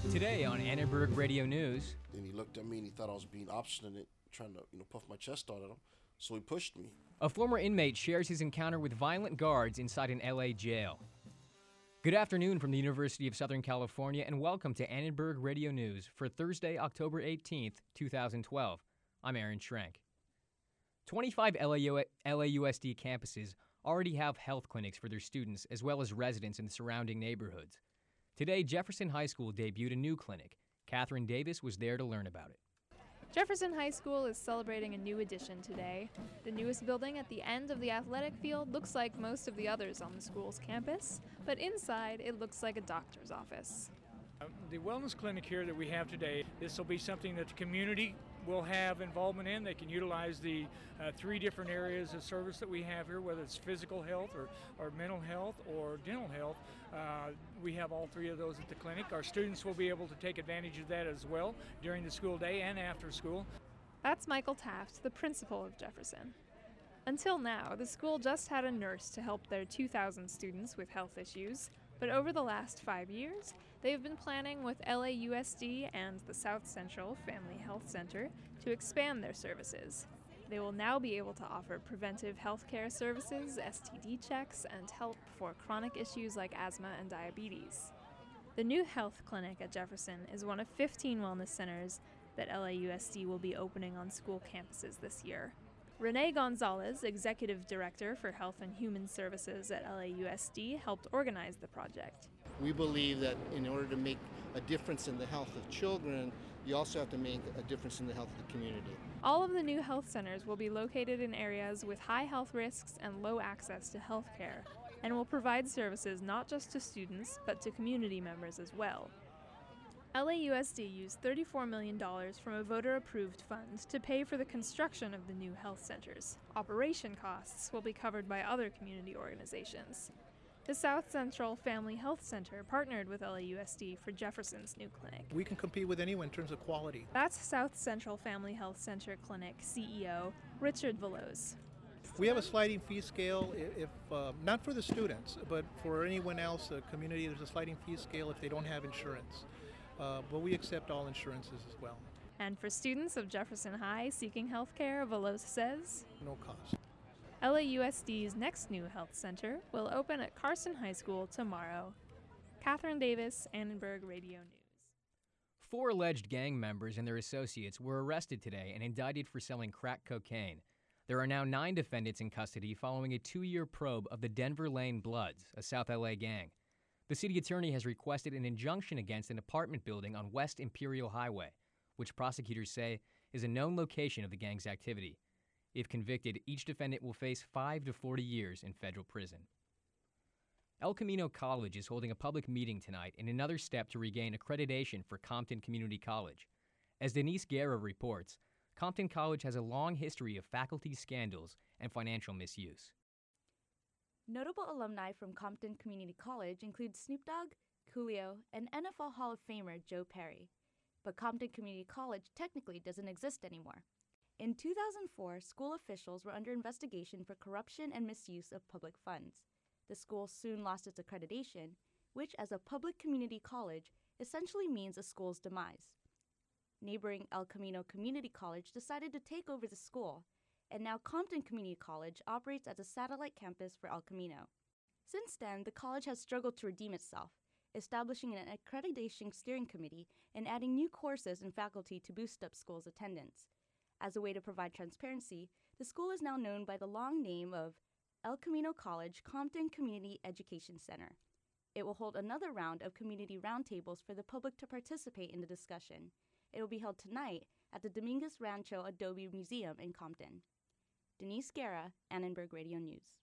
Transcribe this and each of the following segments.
Today on Annenberg Radio News. Then he looked at me and he thought I was being obstinate, trying to, puff my chest out at him. So he pushed me. A former inmate shares his encounter with violent guards inside an LA jail. Good afternoon from the University of Southern California and welcome to Annenberg Radio News for Thursday, October 18th, 2012. I'm Aaron Schrank. 25 LAUSD campuses already have health clinics for their students as well as residents in the surrounding neighborhoods. Today, Jefferson High School debuted a new clinic. Catherine Davis was there to learn about it. Jefferson High School is celebrating a new addition today. The newest building at the end of the athletic field looks like most of the others on the school's campus, but inside it looks like a doctor's office. The wellness clinic here that we have today, this will be something that the community will have involvement in. They can utilize the three different areas of service that we have here, whether it's physical health or mental health or dental health. We have all three of those at the clinic. Our students will be able to take advantage of that as well during the school day and after school. That's Michael Taft, the principal of Jefferson. Until now, the school just had a nurse to help their 2,000 students with health issues. But over the last 5 years, they've been planning with LAUSD and the South Central Family Health Center to expand their services. They will now be able to offer preventive health care services, STD checks, and help for chronic issues like asthma and diabetes. The new health clinic at Jefferson is one of 15 wellness centers that LAUSD will be opening on school campuses this year. Renee Gonzalez, Executive Director for Health and Human Services at LAUSD, helped organize the project. We believe that in order to make a difference in the health of children, you also have to make a difference in the health of the community. All of the new health centers will be located in areas with high health risks and low access to health care, and will provide services not just to students, but to community members as well. LAUSD used $34 million from a voter-approved fund to pay for the construction of the new health centers. Operation costs will be covered by other community organizations. The South Central Family Health Center partnered with LAUSD for Jefferson's new clinic. We can compete with anyone in terms of quality. That's South Central Family Health Center Clinic CEO Richard Veloz. We have a sliding fee scale, if not for the students, but for anyone else, the community, there's a sliding fee scale if they don't have insurance. But we accept all insurances as well. And for students of Jefferson High seeking health care, Veloz says, no cost. LAUSD's next new health center will open at Carson High School tomorrow. Catherine Davis, Annenberg Radio News. 4 alleged gang members and their associates were arrested today and indicted for selling crack cocaine. There are now 9 defendants in custody following a 2-year probe of the Denver Lane Bloods, a South LA gang. The city attorney has requested an injunction against an apartment building on West Imperial Highway, which prosecutors say is a known location of the gang's activity. If convicted, each defendant will face 5 to 40 years in federal prison. El Camino College is holding a public meeting tonight in another step to regain accreditation for Compton Community College. As Denise Guerra reports, Compton College has a long history of faculty scandals and financial misuse. Notable alumni from Compton Community College include Snoop Dogg, Coolio, and NFL Hall of Famer Joe Perry. But Compton Community College technically doesn't exist anymore. In 2004, school officials were under investigation for corruption and misuse of public funds. The school soon lost its accreditation, which as a public community college essentially means a school's demise. Neighboring El Camino Community College decided to take over the school, and now Compton Community College operates as a satellite campus for El Camino. Since then, the college has struggled to redeem itself, establishing an accreditation steering committee and adding new courses and faculty to boost up school's attendance. As a way to provide transparency, the school is now known by the long name of El Camino College Compton Community Education Center. It will hold another round of community roundtables for the public to participate in the discussion. It will be held tonight at the Dominguez Rancho Adobe Museum in Compton. Denise Guerra, Annenberg Radio News.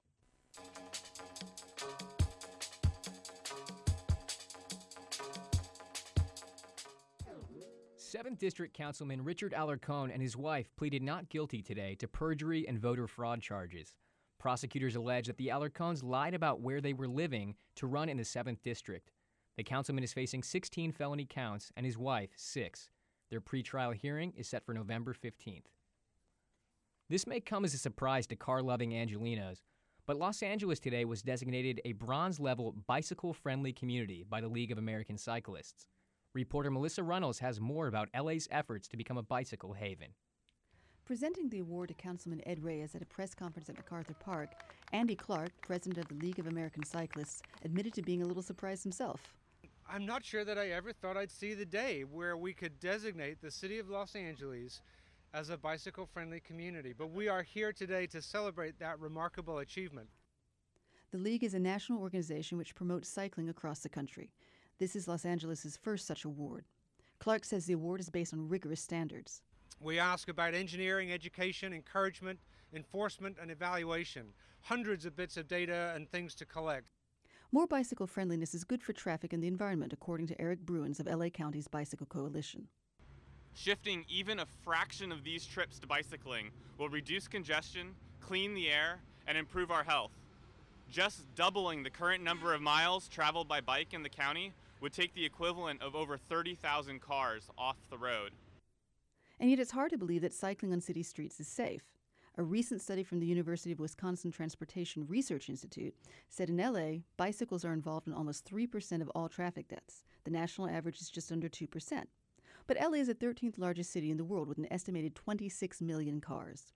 7th District Councilman Richard Alarcon and his wife pleaded not guilty today to perjury and voter fraud charges. Prosecutors allege that the Alarcons lied about where they were living to run in the 7th District. The councilman is facing 16 felony counts and his wife 6. Their pretrial hearing is set for November 15th. This may come as a surprise to car-loving Angelinos, but Los Angeles today was designated a bronze-level bicycle-friendly community by the League of American Cyclists. Reporter Melissa Runnels has more about LA's efforts to become a bicycle haven. Presenting the award to Councilman Ed Reyes at a press conference at MacArthur Park, Andy Clark, president of the League of American Cyclists, admitted to being a little surprised himself. I'm not sure that I ever thought I'd see the day where we could designate the city of Los Angeles as a bicycle-friendly community, but we are here today to celebrate that remarkable achievement. The League is a national organization which promotes cycling across the country. This is Los Angeles' first such award. Clark says the award is based on rigorous standards. We ask about engineering, education, encouragement, enforcement, and evaluation. Hundreds of bits of data and things to collect. More bicycle friendliness is good for traffic and the environment, according to Eric Bruins of LA County's Bicycle Coalition. Shifting even a fraction of these trips to bicycling will reduce congestion, clean the air, and improve our health. Just doubling the current number of miles traveled by bike in the county would take the equivalent of over 30,000 cars off the road. And yet it's hard to believe that cycling on city streets is safe. A recent study from the University of Wisconsin Transportation Research Institute said in LA, bicycles are involved in almost 3% of all traffic deaths. The national average is just under 2%. But LA is the 13th largest city in the world with an estimated 26 million cars.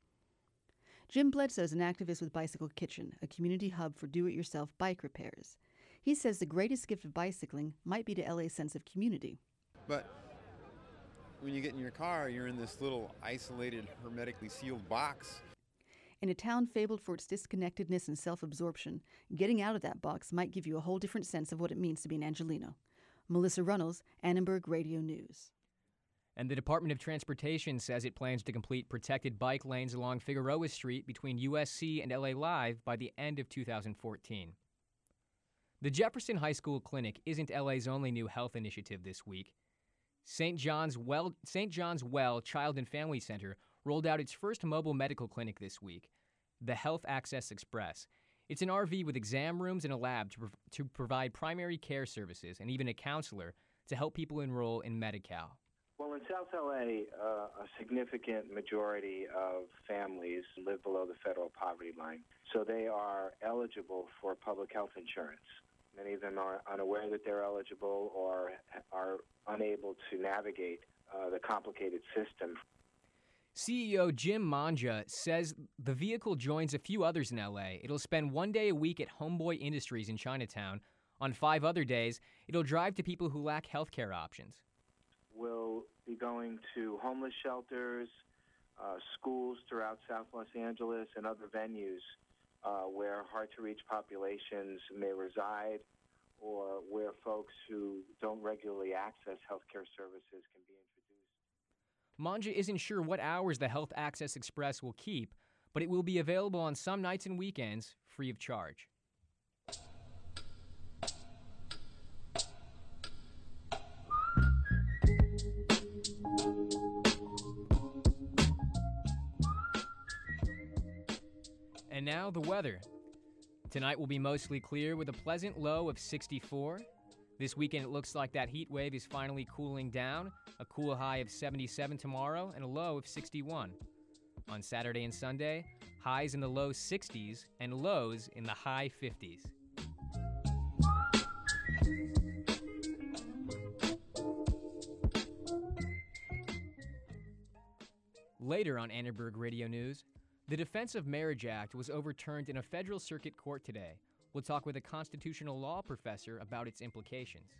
Jim Bledsoe is an activist with Bicycle Kitchen, a community hub for do-it-yourself bike repairs. He says the greatest gift of bicycling might be to LA's sense of community. But when you get in your car, you're in this little isolated, hermetically sealed box. In a town fabled for its disconnectedness and self-absorption, getting out of that box might give you a whole different sense of what it means to be an Angelino. Melissa Runnels, Annenberg Radio News. And the Department of Transportation says it plans to complete protected bike lanes along Figueroa Street between USC and LA Live by the end of 2014. The Jefferson High School Clinic isn't LA's only new health initiative this week. St. John's Well Child and Family Center rolled out its first mobile medical clinic this week, the Health Access Express. It's an RV with exam rooms and a lab to provide primary care services and even a counselor to help people enroll in Medi-Cal. Well, in South LA, a significant majority of families live below the federal poverty line, so they are eligible for public health insurance. Many of them are unaware that they're eligible or are unable to navigate the complicated system. CEO Jim Manja says the vehicle joins a few others in LA. It'll spend 1 day a week at Homeboy Industries in Chinatown. On 5 other days, it'll drive to people who lack health care options. We'll be going to homeless shelters, schools throughout South Los Angeles, and other venues where hard-to-reach populations may reside or where folks who don't regularly access health care services can be introduced. Manja isn't sure what hours the Health Access Express will keep, but it will be available on some nights and weekends free of charge. And now the weather. Tonight will be mostly clear with a pleasant low of 64. This weekend it looks like that heat wave is finally cooling down. A cool high of 77 tomorrow and a low of 61. On Saturday and Sunday, highs in the low 60s and lows in the high 50s. Later on Annenberg Radio News, the Defense of Marriage Act was overturned in a federal circuit court today. We'll talk with a constitutional law professor about its implications.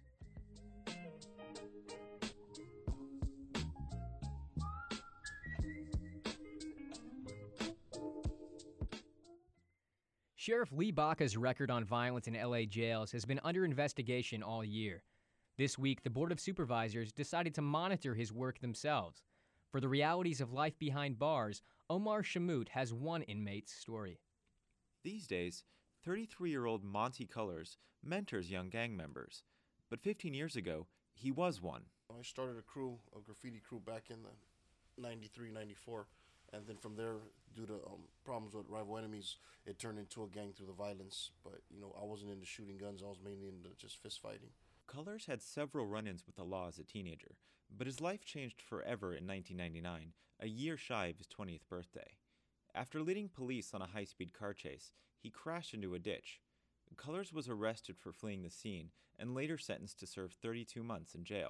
Sheriff Lee Baca's record on violence in LA jails has been under investigation all year. This week, the Board of Supervisors decided to monitor his work themselves. For the realities of life behind bars, Omar Shamout has one inmate's story. These days, 33-year-old Monty Colors mentors young gang members. But 15 years ago, he was one. I started a graffiti crew back in the 93, 94. And then from there, due to problems with rival enemies, it turned into a gang through the violence. But, I wasn't into shooting guns. I was mainly into just fist fighting. Colors had several run-ins with the law as a teenager, but his life changed forever in 1999, a year shy of his 20th birthday. After leading police on a high-speed car chase, he crashed into a ditch. Colors was arrested for fleeing the scene and later sentenced to serve 32 months in jail.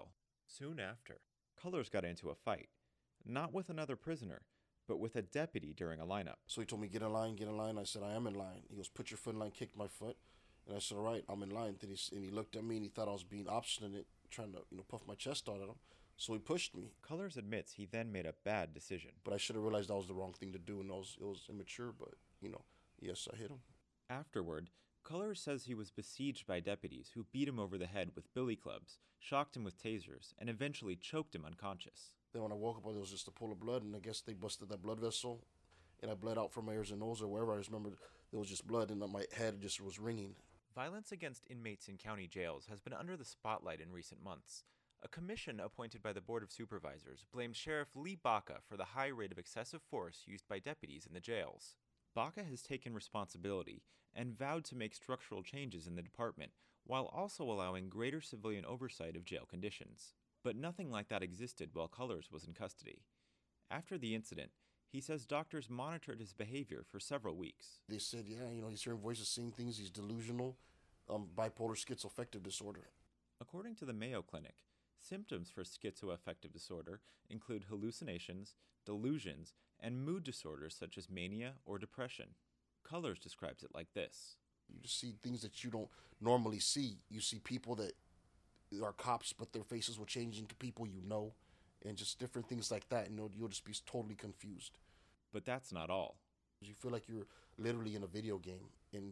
Soon after, Colors got into a fight, not with another prisoner, but with a deputy during a lineup. So he told me, get in line, get in line. I said, I am in line. He goes, put your foot in line, kicked my foot. And I said, all right, I'm in line. Then he looked at me and he thought I was being obstinate, trying to, puff my chest out at him. So he pushed me. Colors admits he then made a bad decision. But I should have realized that was the wrong thing to do, and it was immature, but, yes, I hit him. Afterward, Colors says he was besieged by deputies who beat him over the head with billy clubs, shocked him with tasers, and eventually choked him unconscious. Then when I woke up, there was just a pool of blood, and I guess they busted that blood vessel, and I bled out from my ears and nose or wherever. I just remember there was just blood, and my head just was ringing. Violence against inmates in county jails has been under the spotlight in recent months. A commission appointed by the Board of Supervisors blamed Sheriff Lee Baca for the high rate of excessive force used by deputies in the jails. Baca has taken responsibility and vowed to make structural changes in the department, while also allowing greater civilian oversight of jail conditions. But nothing like that existed while Colors was in custody. After the incident, he says doctors monitored his behavior for several weeks. They said, he's hearing voices, seeing things, he's delusional, bipolar schizoaffective disorder. According to the Mayo Clinic, symptoms for schizoaffective disorder include hallucinations, delusions, and mood disorders such as mania or depression. Colors describes it like this. You just see things that you don't normally see. You see people that are cops, but their faces will change into people you know, and just different things like that. You'll just be totally confused. But that's not all. You feel like you're literally in a video game, and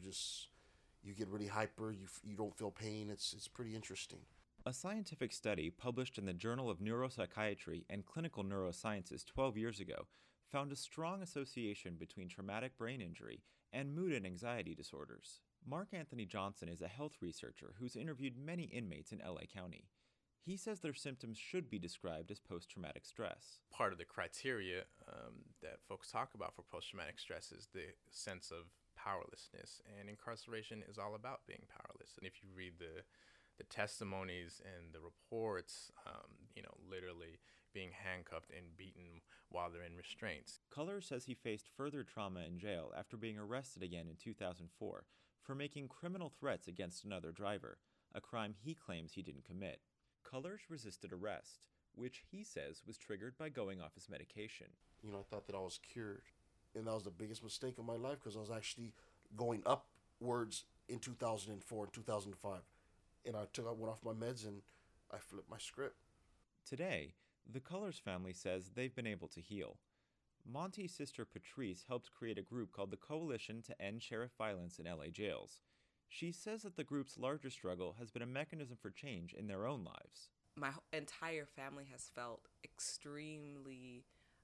you get really hyper. You don't feel pain. It's pretty interesting. A scientific study published in the Journal of Neuropsychiatry and Clinical Neurosciences 12 years ago found a strong association between traumatic brain injury and mood and anxiety disorders. Mark Anthony Johnson is a health researcher who's interviewed many inmates in LA County. He says their symptoms should be described as post-traumatic stress. Part of the criteria that folks talk about for post-traumatic stress is the sense of powerlessness, and incarceration is all about being powerless. And if you read the testimonies and the reports, literally being handcuffed and beaten while they're in restraints. Colors says he faced further trauma in jail after being arrested again in 2004 for making criminal threats against another driver, a crime he claims he didn't commit. Colors resisted arrest, which he says was triggered by going off his medication. I thought that I was cured, and that was the biggest mistake of my life because I was actually going upwards in 2004 and 2005. And I went off my meds and I flipped my script. Today, the Colors family says they've been able to heal. Monty's sister Patrice helped create a group called the Coalition to End Sheriff Violence in LA Jails. She says that the group's larger struggle has been a mechanism for change in their own lives. My entire family has felt extremely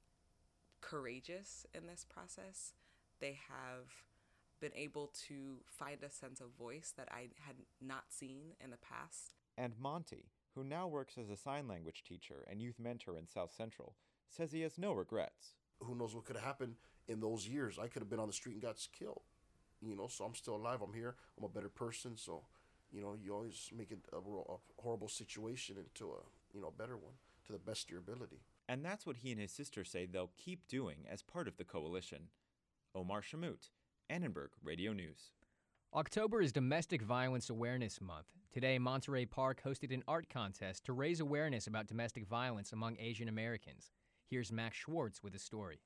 courageous in this process. They have been able to find a sense of voice that I had not seen in the past. And Monty, who now works as a sign language teacher and youth mentor in South Central, says he has no regrets. Who knows what could have happened in those years? I could have been on the street and got killed. So I'm still alive. I'm here. I'm a better person. So, you always make it a horrible situation into a better one to the best of your ability. And that's what he and his sister say they'll keep doing as part of the coalition. Omar Shamut, Annenberg Radio News. October is Domestic Violence Awareness Month. Today, Monterey Park hosted an art contest to raise awareness about domestic violence among Asian Americans. Here's Max Schwartz with a story.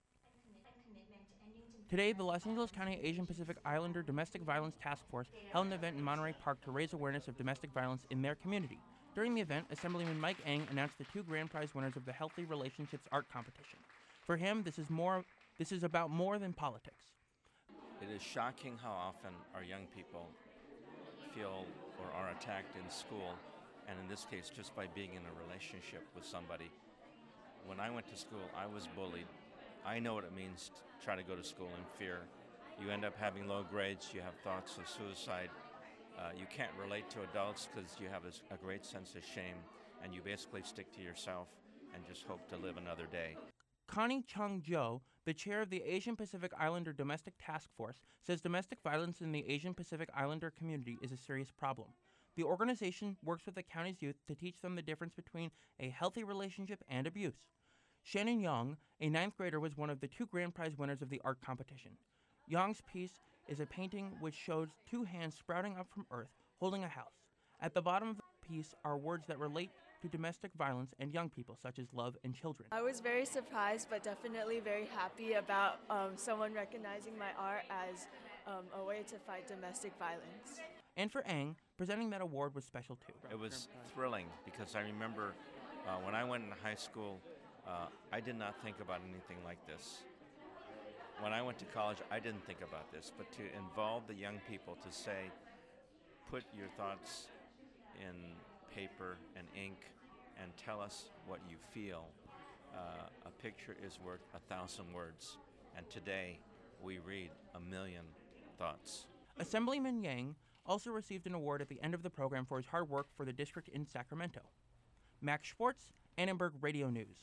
Today, the Los Angeles County Asian Pacific Islander Domestic Violence Task Force held an event in Monterey Park to raise awareness of domestic violence in their community. During the event, Assemblyman Mike Eng announced the 2 grand prize winners of the Healthy Relationships Art Competition. For him, this is about more than politics. It is shocking how often our young people feel or are attacked in school, and in this case, just by being in a relationship with somebody. When I went to school, I was bullied. I know what it means to try to go to school in fear. You end up having low grades, you have thoughts of suicide. You can't relate to adults because you have a great sense of shame, and you basically stick to yourself and just hope to live another day. Connie Chung Jo, the chair of the Asian Pacific Islander Domestic Task Force, says domestic violence in the Asian Pacific Islander community is a serious problem. The organization works with the county's youth to teach them the difference between a healthy relationship and abuse. Shannon Young, a 9th grader, was one of the 2 grand prize winners of the art competition. Young's piece is a painting which shows 2 hands sprouting up from earth, holding a house. At the bottom of the piece are words that relate to domestic violence and young people, such as love and children. I was very surprised, but definitely very happy about someone recognizing my art as a way to fight domestic violence. And for Ang, presenting that award was special too. It was thrilling because I remember when I went in high school, I did not think about anything like this. When I went to college, I didn't think about this, but to involve the young people to say, put your thoughts in paper and ink and tell us what you feel. A picture is worth 1,000 words, and today we read 1,000,000 thoughts. Assemblyman Yang also received an award at the end of the program for his hard work for the district in Sacramento. Max Schwartz, Annenberg Radio News.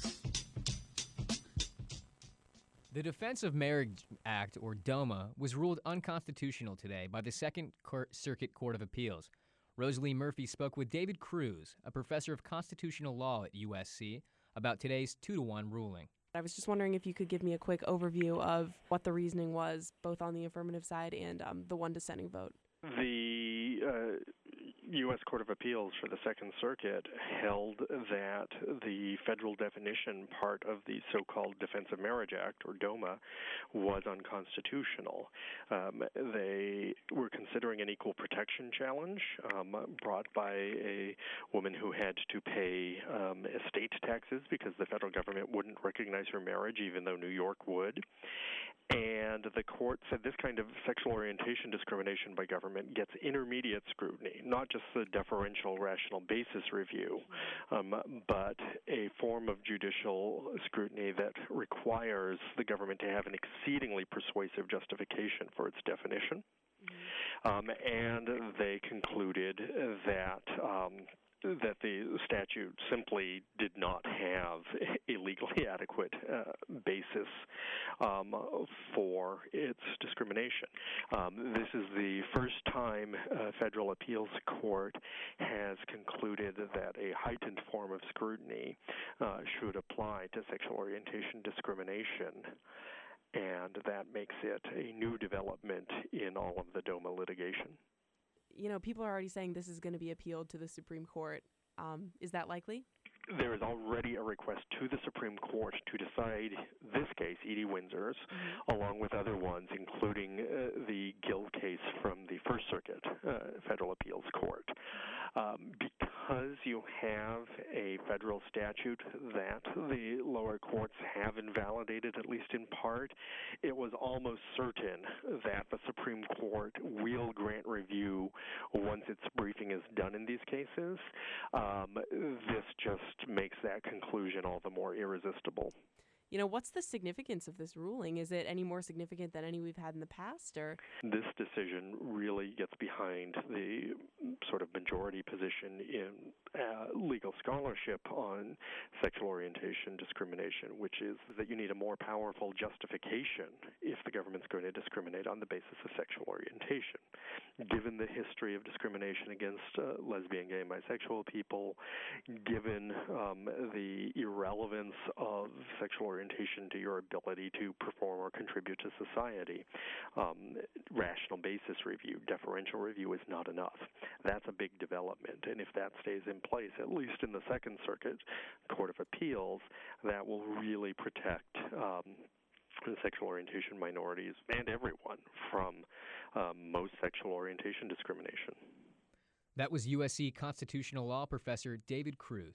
The Defense of Marriage Act, or DOMA, was ruled unconstitutional today by the Second Circuit Court of Appeals. Rosalie Murphy spoke with David Cruz, a professor of constitutional law at USC, about today's 2-1 ruling. I was just wondering if you could give me a quick overview of what the reasoning was, both on the affirmative side and the one dissenting vote. The U.S. Court of Appeals for the Second Circuit held that the federal definition part of the so-called Defense of Marriage Act, or DOMA, was unconstitutional. They were considering an equal protection challenge brought by a woman who had to pay estate taxes because the federal government wouldn't recognize her marriage, even though New York would. And the court said this kind of sexual orientation discrimination by government gets intermediate scrutiny, not just the deferential rational basis review, but a form of judicial scrutiny that requires the government to have an exceedingly persuasive justification for its definition. And they concluded that the statute simply did not have a legally adequate basis for its discrimination. This is the first time a federal appeals court has concluded that a heightened form of scrutiny should apply to sexual orientation discrimination. And that makes it a new development in all of the DOMA litigation. You know, people are already saying this is going to be appealed to the Supreme Court. Is that likely? There is already a request to the Supreme Court to decide this case, Edie Windsor's, along with other ones, including the Gill case from the First Circuit Federal Appeals Court. Because you have a federal statute that the lower courts have invalidated, at least in part, it was almost certain that the Supreme Court will grant review once its briefing is done in these cases. This just makes that conclusion all the more irresistible. You know, what's the significance of this ruling? Is it any more significant than any we've had in the past, or? This decision really gets behind the sort of majority position in legal scholarship on sexual orientation discrimination, which is that you need a more powerful justification if the government's going to discriminate on the basis of sexual orientation. Given the history of discrimination against lesbian, gay, and bisexual people, given the irrelevance of sexual orientation to your ability to perform or contribute to society, rational basis review, deferential review is not enough. That's a big development, and if that stays in place, at least in the Second Circuit Court of Appeals, that will really protect sexual orientation minorities and everyone from most sexual orientation discrimination. That was USC constitutional law professor David Cruz.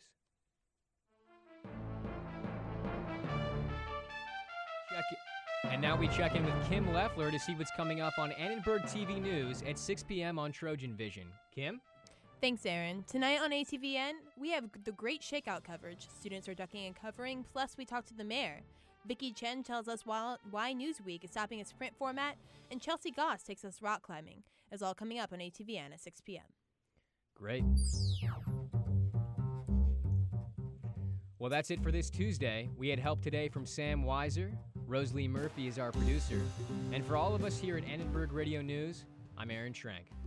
And now we check in with Kim Leffler to see what's coming up on Annenberg TV News at 6 p.m. on Trojan Vision. Kim? Thanks, Aaron. Tonight on ATVN, we have the Great Shakeout coverage. Students are ducking and covering, plus we talk to the mayor. Vicki Chen tells us why Newsweek is stopping its print format, and Chelsea Goss takes us rock climbing. It's all coming up on ATVN at 6 p.m. Great. Well, that's it for this Tuesday. We had help today from Sam Weiser. Rosalie Murphy is our producer. And for all of us here at Annenberg Radio News, I'm Aaron Schrank.